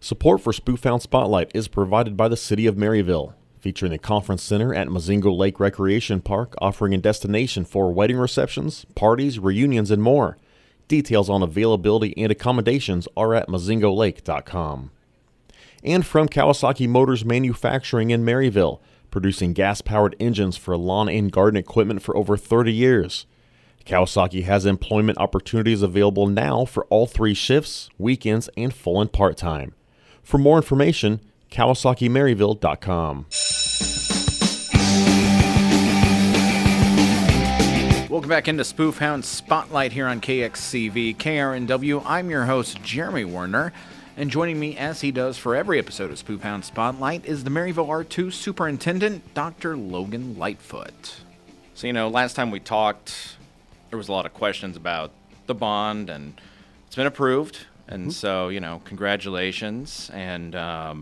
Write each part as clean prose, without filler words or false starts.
Support for Spoofhound Spotlight is provided by the City of Maryville, featuring the Conference Center at Mozingo Lake Recreation Park, offering a destination for wedding receptions, parties, reunions, and more. Details on availability and accommodations are at mozingolake.com. And from Kawasaki Motors Manufacturing in Maryville, producing gas-powered engines for lawn and garden equipment for over 30 years. Kawasaki has employment opportunities available now for all 3 shifts, weekends, and full and part-time. For more information, KawasakiMaryville.com. Welcome back into Spoofhound Spotlight here on KXCV KRNW. I'm your host, Jeremy Werner, and joining me as he does for every episode of Spoofhound Spotlight is the Maryville R2 Superintendent, Dr. Logan Lightfoot. So, last time we talked, there was a lot of questions about the bond, and it's been approved. And so, congratulations. And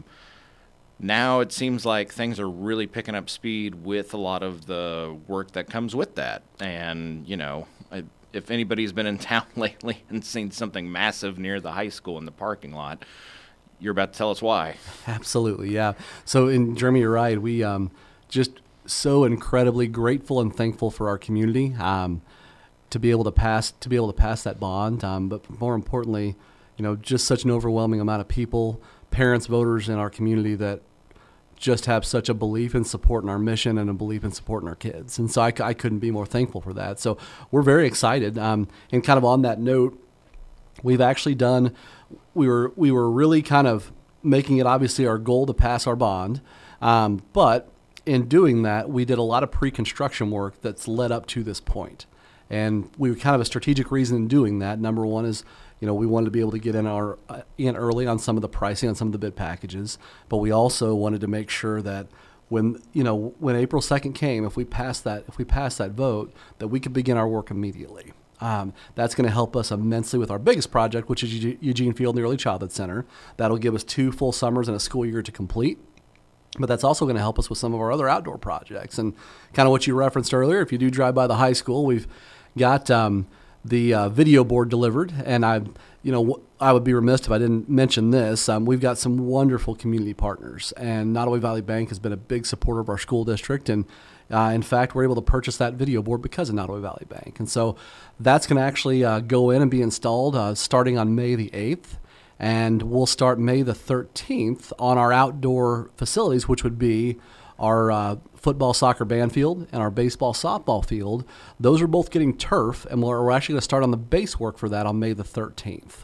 now it seems like things are really picking up speed with a lot of the work that comes with that. And, if anybody's been in town lately and seen something massive near the high school in the parking lot, you're about to tell us why. Absolutely, yeah. So, Jeremy, you're right. We just so incredibly grateful and thankful for our community to be able to pass that bond. But more importantly, just such an overwhelming amount of people, parents, voters in our community that just have such a belief and support in our mission and a belief and support in our kids. And so I couldn't be more thankful for that. So we're very excited. And kind of on that note, we've actually done, we were really kind of making it obviously our goal to pass our bond. But in doing that, we did a lot of pre-construction work that's led up to this point. And we were kind of a strategic reason in doing that. Number one is, we wanted to be able to get in early on some of the pricing on some of the bid packages, but we also wanted to make sure that when April 2nd came, if we passed that vote, that we could begin our work immediately. That's going to help us immensely with our biggest project, which is Eugene Field and the Early Childhood Center. That'll give us 2 full summers and a school year to complete. But that's also going to help us with some of our other outdoor projects. And kind of what you referenced earlier, if you do drive by the high school, we've got the video board delivered, and I would be remiss if I didn't mention this. We've got some wonderful community partners, and Nottoway Valley Bank has been a big supporter of our school district, and in fact, we're able to purchase that video board because of Nottoway Valley Bank. And so that's going to actually go in and be installed starting on May the 8th, and we'll start May the 13th on our outdoor facilities, which would be our football, soccer, band field, and our baseball, softball field. Those are both getting turf, and we're actually going to start on the base work for that on May the 13th.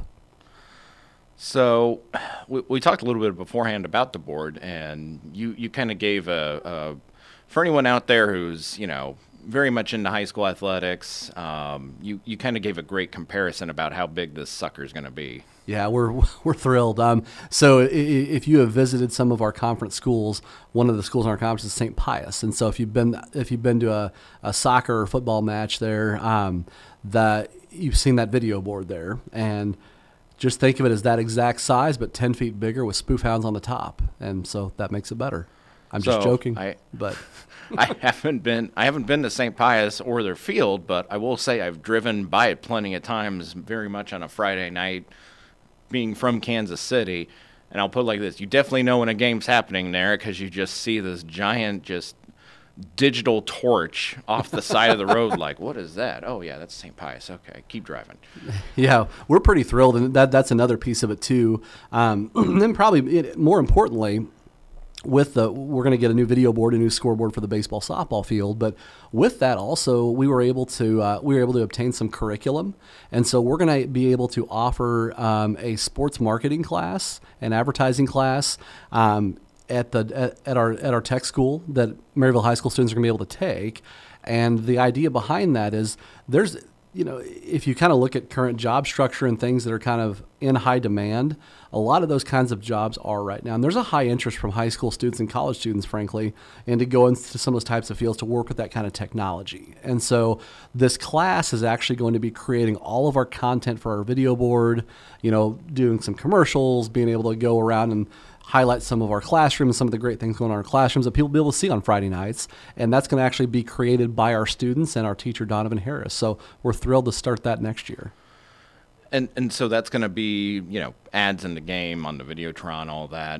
So we talked a little bit beforehand about the board, and you kind of gave for anyone out there who's, very much into high school athletics, you kind of gave a great comparison about how big this sucker is going to be. Yeah, we're thrilled. So if you have visited some of our conference schools, one of the schools in our conference is St. Pius, and so if you've been to a soccer or football match there, that you've seen that video board there, and just think of it as that exact size, but 10 feet bigger with Spoofhounds on the top, and so that makes it better. I'm just joking, but I haven't been to St. Pius or their field, but I will say I've driven by it plenty of times, very much on a Friday night, being from Kansas City. And I'll put it like this: you definitely know when a game's happening there because you just see this giant, just digital torch off the side of the road. Like, what is that? Oh yeah, that's St. Pius. Okay, keep driving. Yeah, we're pretty thrilled, and that's another piece of it too. And then probably more importantly, we're going to get a new video board, a new scoreboard for the baseball softball field. But with that also, we were able to obtain some curriculum, and so we're going to be able to offer a sports marketing class, an advertising class at our tech school that Maryville High School students are going to be able to take. And the idea behind that is if you kind of look at current job structure and things that are kind of in high demand, a lot of those kinds of jobs are right now. And there's a high interest from high school students and college students, frankly, and to go into some of those types of fields to work with that kind of technology. And so this class is actually going to be creating all of our content for our video board, doing some commercials, being able to go around and highlight some of our classrooms, some of the great things going on in our classrooms that people will be able to see on Friday nights. And that's going to actually be created by our students and our teacher, Donovan Harris. So we're thrilled to start that next year. And so that's going to be, ads in the game on the Videotron, all that.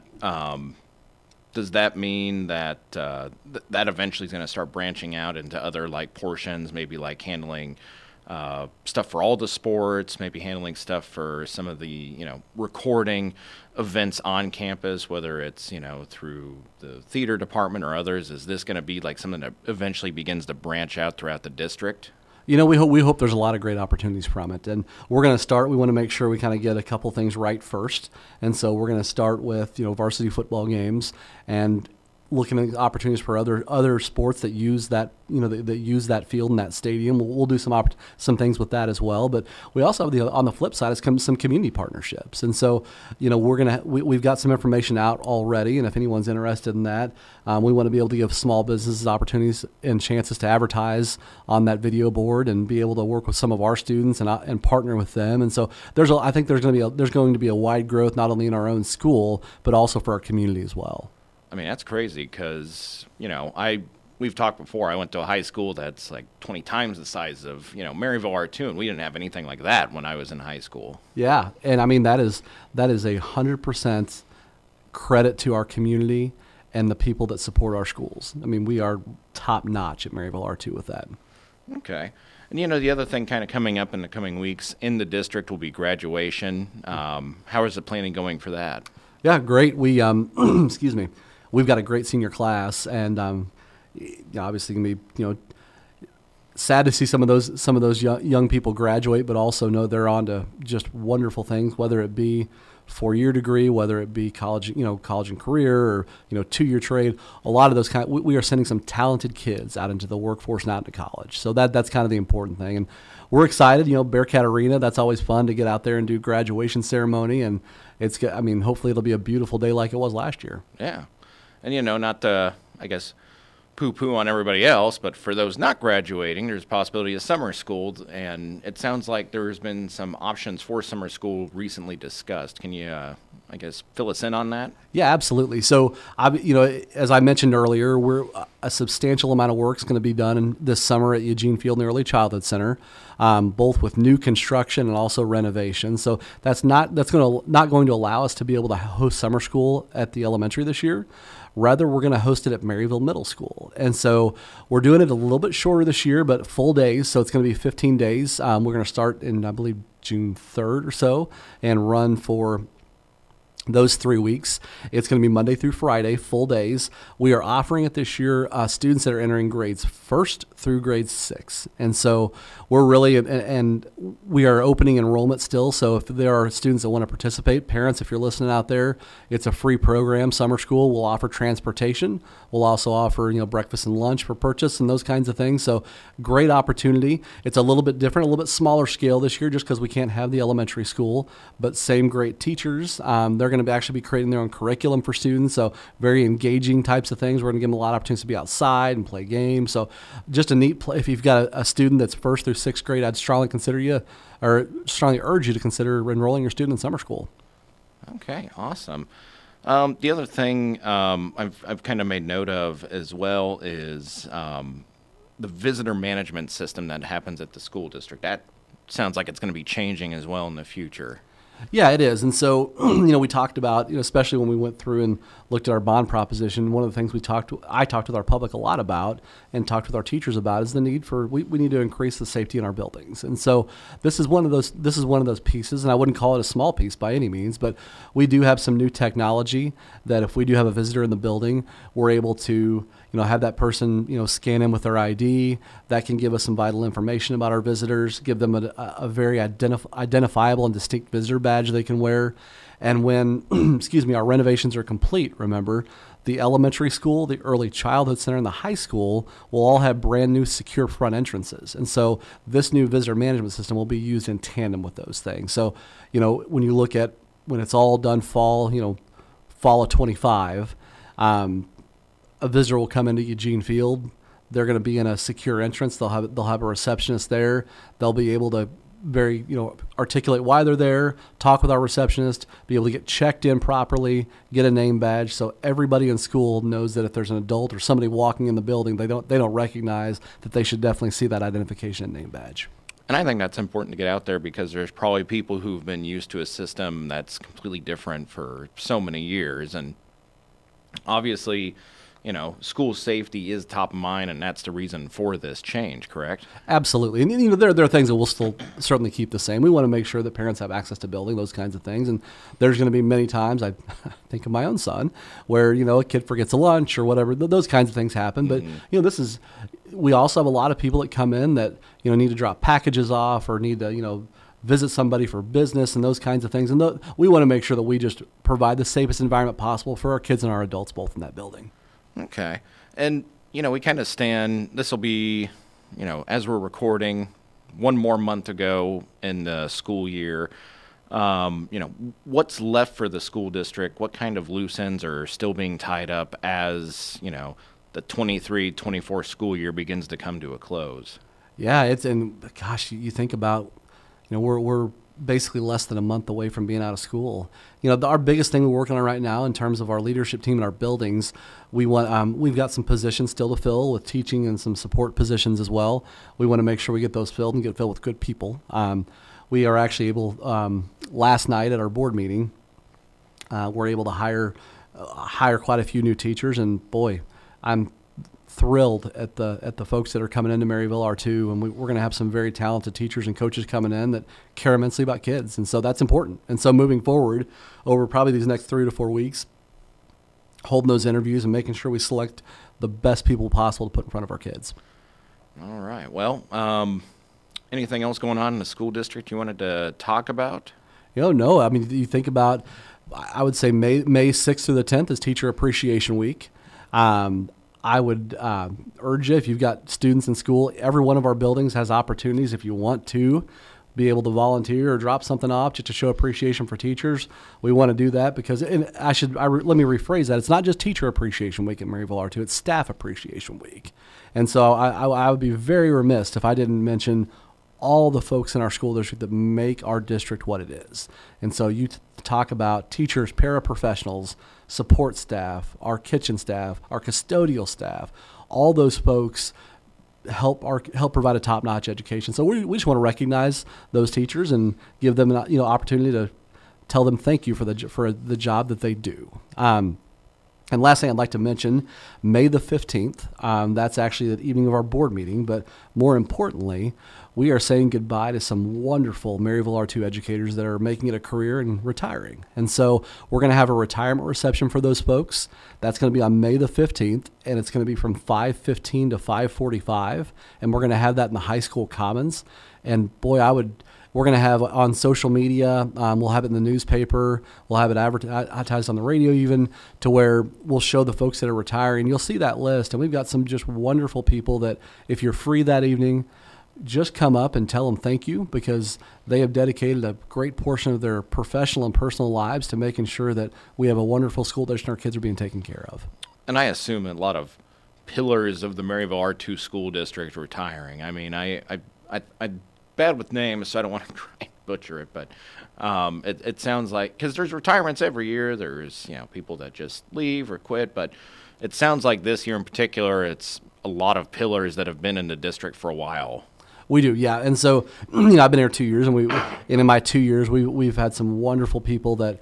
Does that mean that that eventually is going to start branching out into other like portions, maybe like handling stuff for all the sports, maybe handling stuff for some of the, recording events on campus, whether it's, through the theater department or others? Is this going to be like something that eventually begins to branch out throughout the district? We hope there's a lot of great opportunities from it. And we're going to start, we want to make sure we kind of get a couple things right first. And so we're going to start with, varsity football games and looking at opportunities for other sports that use that that use that field and that stadium. We'll do some things with that as well. But we also have on the flip side is some community partnerships, and so we've got some information out already. And if anyone's interested in that, we want to be able to give small businesses opportunities and chances to advertise on that video board and be able to work with some of our students and partner with them. And so I think there's going to be a wide growth not only in our own school but also for our community as well. I mean, that's crazy because, we've talked before. I went to a high school that's like 20 times the size of, Maryville R2, and we didn't have anything like that when I was in high school. Yeah, and I mean, that is 100% credit to our community and the people that support our schools. I mean, we are top notch at Maryville R2 with that. Okay. And, the other thing kind of coming up in the coming weeks in the district will be graduation. How is the planning going for that? Yeah, great. We, excuse me. We've got a great senior class, and obviously going to be sad to see some of those young people graduate, but also know they're on to just wonderful things, whether it be 4-year degree, whether it be college and career, or 2-year trade. A lot of those we are sending some talented kids out into the workforce and out into college. So that's kind of the important thing, and we're excited. Bearcat Arena. That's always fun to get out there and do graduation ceremony, and hopefully it'll be a beautiful day like it was last year. Yeah. And, not to, I guess, poo-poo on everybody else, but for those not graduating, there's a possibility of summer school, and it sounds like there's been some options for summer school recently discussed. Can you, fill us in on that? Yeah, absolutely. So, as I mentioned earlier, a substantial amount of work is going to be done this summer at Eugene Field and the Early Childhood Center, both with new construction and also renovation. So that's not going to allow us to be able to host summer school at the elementary this year. Rather, we're going to host it at Maryville Middle School. And so we're doing it a little bit shorter this year, but full days. So it's going to be 15 days. We're going to start in, I believe, June 3rd or so and run for those 3 weeks. It's going to be Monday through Friday, full days. We are offering it this year, students that are entering grades 1st through grade 6. And so we're really, and we are opening enrollment still. So if there are students that want to participate, parents, if you're listening out there, it's a free program, summer school. We'll offer transportation. We'll also offer, breakfast and lunch for purchase and those kinds of things. So great opportunity. It's a little bit different, a little bit smaller scale this year just because we can't have the elementary school, but same great teachers. They're going to actually be creating their own curriculum for students, so very engaging types of things. We're going to give them a lot of opportunities to be outside and play games. So just a neat play. If you've got a student that's 1st through 6th grade, I'd strongly urge you to consider enrolling your student in summer school. Okay, awesome. The other thing I've kind of made note of as well is the visitor management system that happens at the school district. That sounds like it's going to be changing as well in the future. Yeah, it is. And so, we talked about, especially when we went through and looked at our bond proposition, one of the things I talked with our public a lot about and talked with our teachers about is the need for, we need to increase the safety in our buildings. And so this is one of those pieces, and I wouldn't call it a small piece by any means, but we do have some new technology that if we do have a visitor in the building, we're able to, have that person, scan in with their ID. That can give us some vital information about our visitors, give them a very identifiable and distinct visitor badge they can wear. And when, our renovations are complete, remember, the elementary school, the early childhood center, and the high school will all have brand new secure front entrances. And so this new visitor management system will be used in tandem with those things. So, when you look at when it's all done fall of 25, a visitor will come into Eugene Field. They're going to be in a secure entrance. They'll have a receptionist there. They'll be able to articulate why they're there, talk with our receptionist, be able to get checked in properly, get a name badge, so everybody in school knows that if there's an adult or somebody walking in the building, they don't recognize that they should definitely see that identification and name badge. And I think that's important to get out there because there's probably people who've been used to a system that's completely different for so many years. And obviously, school safety is top of mind, and that's the reason for this change, correct? Absolutely. And, there are things that we'll still certainly keep the same. We want to make sure that parents have access to building, those kinds of things. And there's going to be many times, I think of my own son, where, a kid forgets a lunch or whatever. Those kinds of things happen. But, we also have a lot of people that come in that, need to drop packages off or need to, visit somebody for business and those kinds of things. And we want to make sure that we just provide the safest environment possible for our kids and our adults both in that building. Okay. And, we kind of this will be, as we're recording, one more month ago in the school year. What's left for the school district? What kind of loose ends are still being tied up as, the 23-24 school year begins to come to a close? Yeah, you think about, we're basically less than a month away from being out of school. Our biggest thing we're working on right now in terms of our leadership team and our buildings, we've got some positions still to fill with teaching and some support positions as well. We want to make sure we get those filled and get filled with good people. We are actually able, last night at our board meeting, we're able to hire quite a few new teachers, and boy, I'm thrilled at the folks that are coming into Maryville R2, and we're going to have some very talented teachers and coaches coming in that care immensely about kids, and so that's important. And so moving forward, over probably these next 3 to 4 weeks, holding those interviews and making sure we select the best people possible to put in front of our kids. All right. Well, anything else going on in the school district you wanted to talk about? No. I mean, you think about, I would say May 6th through the 10th is Teacher Appreciation Week. I would urge you, if you've got students in school, every one of our buildings has opportunities if you want to be able to volunteer or drop something off just to show appreciation for teachers. We want to do that because, let me rephrase that. It's not just Teacher Appreciation Week at Maryville R2, it's Staff Appreciation Week. And so I would be very remiss if I didn't mention all the folks in our school district that make our district what it is. And so you talk about teachers, paraprofessionals, support staff, our kitchen staff, our custodial staff, all those folks help provide a top-notch education. So we just want to recognize those teachers and give them an opportunity to tell them thank you for the job that they do. And last thing I'd like to mention, May the 15th, that's actually the evening of our board meeting, but more importantly, we are saying goodbye to some wonderful Maryville R2 educators that are making it a career and retiring. And so we're going to have a retirement reception for those folks. That's going to be on May the 15th, and it's going to be from 5:15 to 5:45, and we're going to have that in the high school commons. And boy, we're going to have on social media, we'll have it in the newspaper, we'll have it advertised on the radio even, to where we'll show the folks that are retiring. You'll see that list, and we've got some just wonderful people that if you're free that evening, just come up and tell them thank you, because they have dedicated a great portion of their professional and personal lives to making sure that we have a wonderful school district and our kids are being taken care of. And I assume a lot of pillars of the Maryville R2 school district retiring. I mean, I'm bad with names, so I don't want to try and butcher it, but it sounds like, because there's retirements every year, there's people that just leave or quit, but it sounds like this year in particular, it's a lot of pillars that have been in the district for a while. We do, yeah. And so, I've been here 2 years, and in my 2 years, we've had some wonderful people that,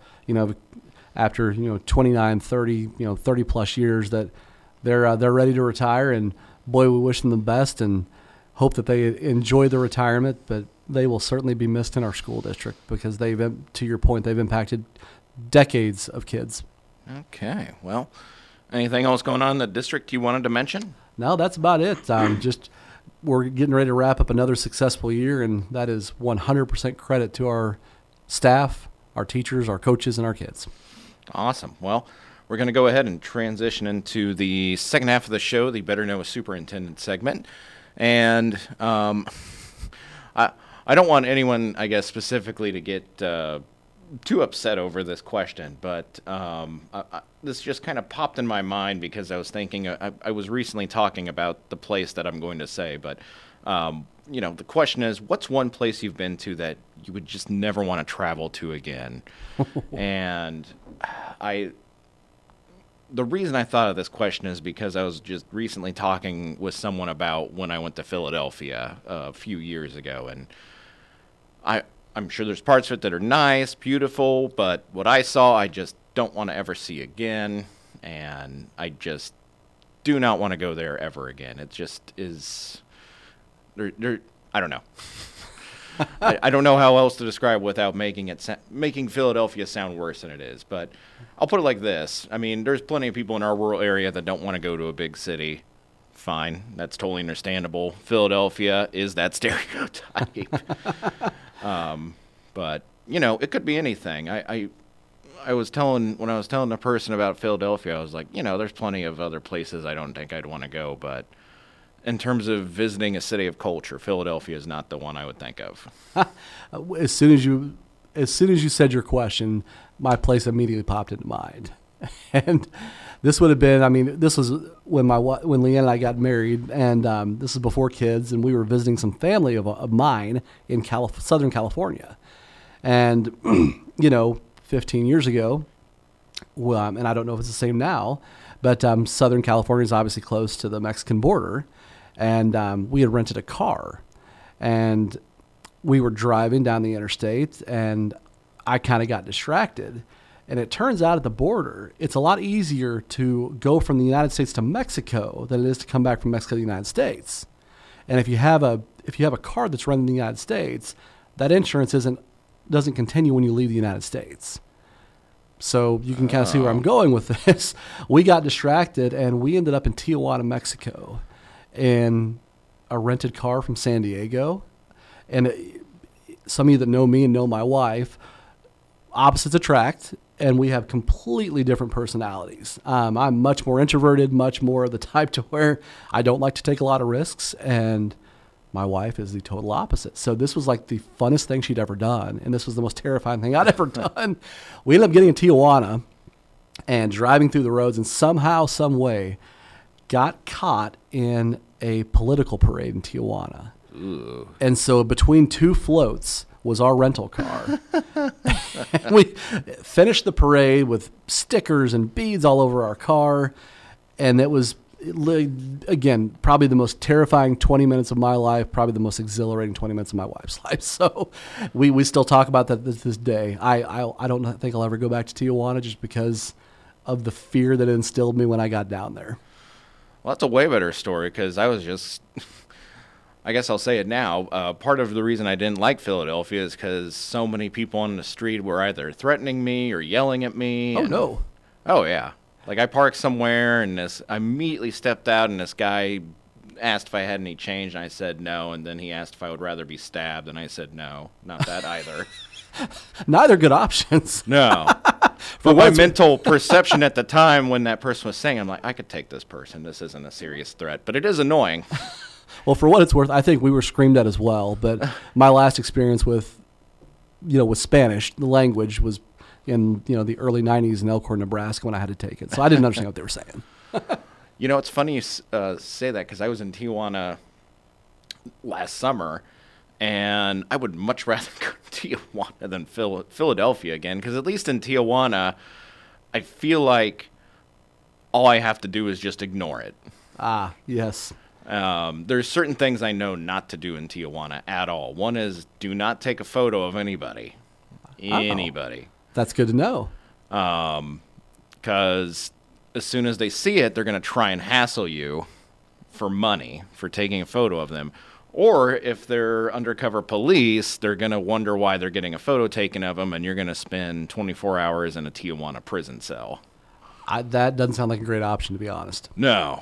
after 29, 30, 30 plus years, that they're ready to retire, and boy, we wish them the best and hope that they enjoy their retirement. But they will certainly be missed in our school district because to your point, they've impacted decades of kids. Okay, well, anything else going on in the district you wanted to mention? No, that's about it. We're getting ready to wrap up another successful year, and that is 100% credit to our staff, our teachers, our coaches, and our kids. Awesome. Well, we're going to go ahead and transition into the second half of the show, the Better Know a Superintendent segment. And I don't want anyone, I guess, specifically to get too upset over this question, but this just kind of popped in my mind because I was thinking, I was recently talking about the place that I'm going to say, but the question is, what's one place you've been to that you would just never want to travel to again? And the reason I thought of this question is because I was just recently talking with someone about when I went to Philadelphia a few years ago, and I'm sure there's parts of it that are nice, beautiful, but what I saw, I just don't want to ever see again, and I just do not want to go there ever again. It just is, I don't know. I don't know how else to describe without making Philadelphia sound worse than it is, but I'll put it like this. I mean, there's plenty of people in our rural area that don't want to go to a big city. Fine, that's totally understandable. Philadelphia is that stereotype. But, you know, it could be anything. When I was telling a person about Philadelphia, I was like, you know, there's plenty of other places I don't think I'd want to go, but in terms of visiting a city of culture, Philadelphia is not the one I would think of. As soon as you said your question, my place immediately popped into mind. And this would have been, I mean, this was when Leanne and I got married, and this is before kids, and we were visiting some family of mine in Southern California. And, you know, 15 years ago, and I don't know if it's the same now, but Southern California is obviously close to the Mexican border, and we had rented a car, and we were driving down the interstate, and I kind of got distracted. And it turns out at the border, it's a lot easier to go from the United States to Mexico than it is to come back from Mexico to the United States. And if you have a car that's rented in the United States, that insurance doesn't continue when you leave the United States. So you can kind of see where I'm going with this. We got distracted, and we ended up in Tijuana, Mexico, in a rented car from San Diego. And some of you that know me and know my wife, opposites attract, and we have completely different personalities. I'm much more introverted, much more of the type to where I don't like to take a lot of risks, and my wife is the total opposite. So this was like the funnest thing she'd ever done, and this was the most terrifying thing I'd ever done. We ended up getting in Tijuana and driving through the roads, and somehow, some way, got caught in a political parade in Tijuana. Ooh. And so between two floats was our rental car. And we finished the parade with stickers and beads all over our car. And it was, again, probably the most terrifying 20 minutes of my life, probably the most exhilarating 20 minutes of my wife's life. So we still talk about that this day. I don't think I'll ever go back to Tijuana just because of the fear that it instilled me when I got down there. Well, that's a way better story, because I was just... I guess I'll say it now. Part of the reason I didn't like Philadelphia is because so many people on the street were either threatening me or yelling at me. Oh, no. Oh, yeah. Like, I parked somewhere, and I immediately stepped out, and this guy asked if I had any change, and I said no, and then he asked if I would rather be stabbed, and I said no. Not that either. Neither good options. No. But my mental perception at the time when that person was saying, I'm like, I could take this person. This isn't a serious threat, but it is annoying. Well, for what it's worth, I think we were screamed at as well. But my last experience with Spanish, the language, was in the early '90s in Elkhorn, Nebraska, when I had to take it. So I didn't understand what they were saying. It's funny you say that, because I was in Tijuana last summer, and I would much rather go to Tijuana than Philadelphia again, because at least in Tijuana, I feel like all I have to do is just ignore it. Ah, yes. There's certain things I know not to do in Tijuana at all. One is, do not take a photo of anybody. Anybody. That's good to know. Because as soon as they see it, they're going to try and hassle you for money for taking a photo of them. Or if they're undercover police, they're going to wonder why they're getting a photo taken of them, and you're going to spend 24 hours in a Tijuana prison cell. That doesn't sound like a great option, to be honest. No.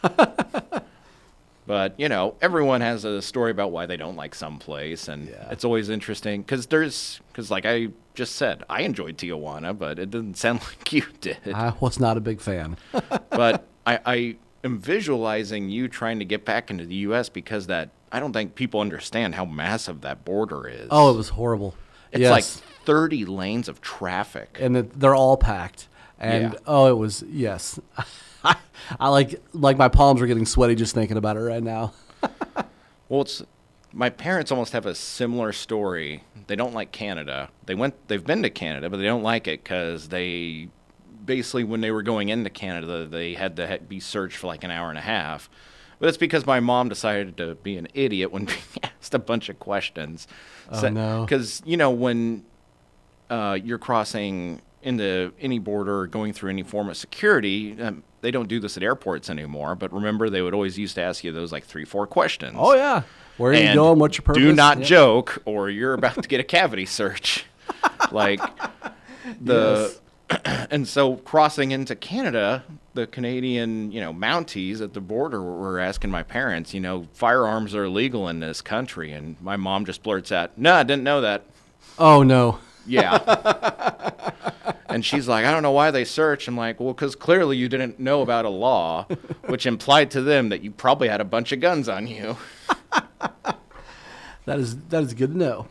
But, everyone has a story about why they don't like some place, and It's always interesting, because like I just said, I enjoyed Tijuana, but it didn't sound like you did. I was not a big fan. But I am visualizing you trying to get back into the U.S. because I don't think people understand how massive that border is. Oh, it was horrible. It's like 30 lanes of traffic. And they're all packed. And, it was, yes. I like my palms are getting sweaty just thinking about it right now. Well, my parents almost have a similar story. They don't like Canada. They've been to Canada, but they don't like it because they basically when they were going into Canada, they had to be searched for like an hour and a half. But it's because my mom decided to be an idiot when being asked a bunch of questions. Oh, no. Because, you know, when you're crossing into any border or going through any form of security, they don't do this at airports anymore. But remember, they would always used to ask you those like 3-4 questions. Oh, yeah. Where are you And going? What's your purpose? Do not Yeah. joke, or you're about to get a cavity search. Like Yes. And so crossing into Canada, the Canadian, Mounties at the border were asking my parents, firearms are illegal in this country, and my mom just blurts out, "No, I didn't know that." Oh, no. Yeah. And she's like, "I don't know why they search." I'm like, "Well, because clearly you didn't know about a law, which implied to them that you probably had a bunch of guns on you." That is good to know.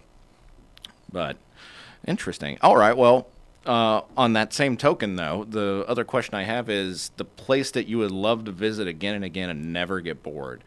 But interesting. All right. Well, on that same token, though, the other question I have is the place that you would love to visit again and again and never get bored.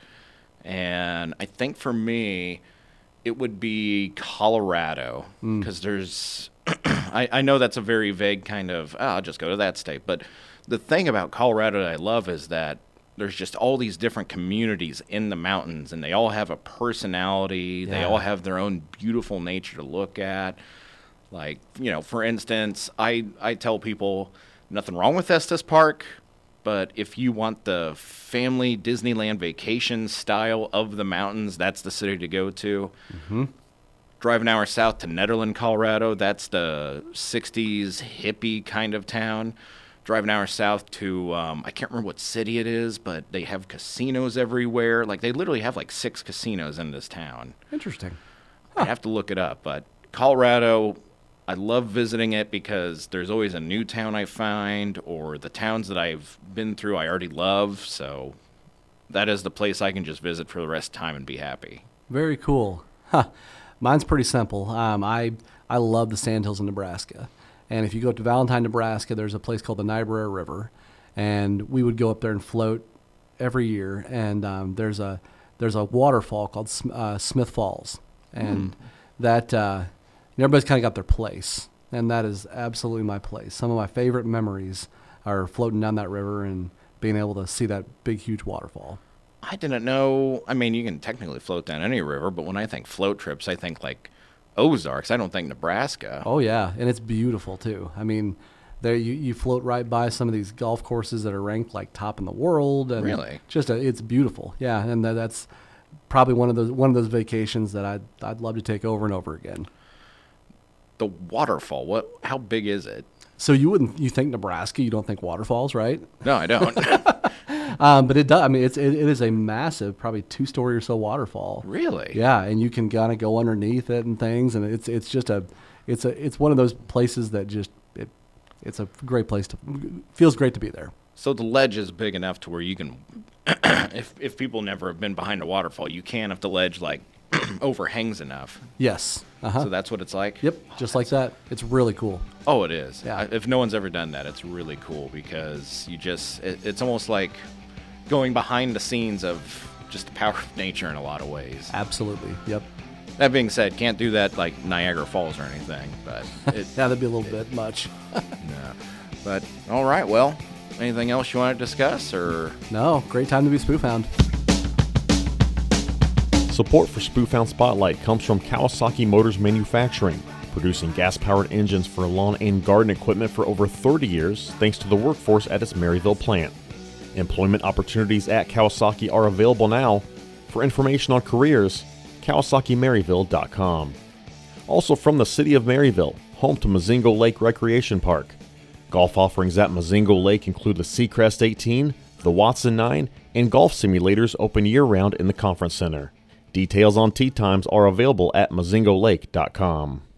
And I think for me, it would be Colorado, because there's I know that's a very vague kind of, I'll just go to that state. But the thing about Colorado that I love is that there's just all these different communities in the mountains, and they all have a personality. They Yeah. all have their own beautiful nature to look at. Like, for instance, I tell people nothing wrong with Estes Park, but if you want the family Disneyland vacation style of the mountains, that's the city to go to. Mm-hmm. Drive an hour south to Nederland, Colorado. That's the 60s hippie kind of town. Drive an hour south to, I can't remember what city it is, but they have casinos everywhere. Like, they literally have like 6 casinos in this town. Interesting. I have to look it up, but Colorado, I love visiting it because there's always a new town I find, or the towns that I've been through I already love, so that is the place I can just visit for the rest of the time and be happy. Very cool. Huh. Mine's pretty simple. I love the Sandhills in Nebraska. And if you go up to Valentine, Nebraska, there's a place called the Niobrara River. And we would go up there and float every year. And there's a waterfall called Smith Falls. And that everybody's kind of got their place. And that is absolutely my place. Some of my favorite memories are floating down that river and being able to see that big, huge waterfall. I didn't know, I mean, you can technically float down any river, but when I think float trips, I think like Ozarks. I don't think Nebraska. Oh, yeah, and it's beautiful, too. I mean, there you float right by some of these golf courses that are ranked like top in the world. And Really? It's beautiful, yeah, and that's probably one of those vacations that I'd love to take over and over again. The waterfall, how big is it? So you think Nebraska, you don't think waterfalls, right? No, I don't. But it does. I mean, it is a massive, probably 2-story or so waterfall. Really? Yeah, and you can kind of go underneath it and things, and it's just it's one of those places that just it's a great place feels great to be there. So the ledge is big enough to where you can, if people never have been behind a waterfall, you can if the ledge like overhangs enough. Yes. So that's what it's like? Yep, just like that. It's really cool. Oh, it is. Yeah. If no one's ever done that, it's really cool because it's almost like going behind the scenes of just the power of nature in a lot of ways. Absolutely. Yep. That being said, can't do that like Niagara Falls or anything, but Yeah, that'd be a little bit much. no. But all right, well, anything else you want to discuss or? No, great time to be Spoof Hound. Support for Spoofhound Spotlight comes from Kawasaki Motors Manufacturing, producing gas-powered engines for lawn and garden equipment for over 30 years thanks to the workforce at its Maryville plant. Employment opportunities at Kawasaki are available now. For information on careers, KawasakiMaryville.com. Also from the city of Maryville, home to Mozingo Lake Recreation Park. Golf offerings at Mozingo Lake include the Seacrest 18, the Watson 9, and golf simulators open year-round in the conference center. Details on tee times are available at MozingoLake.com.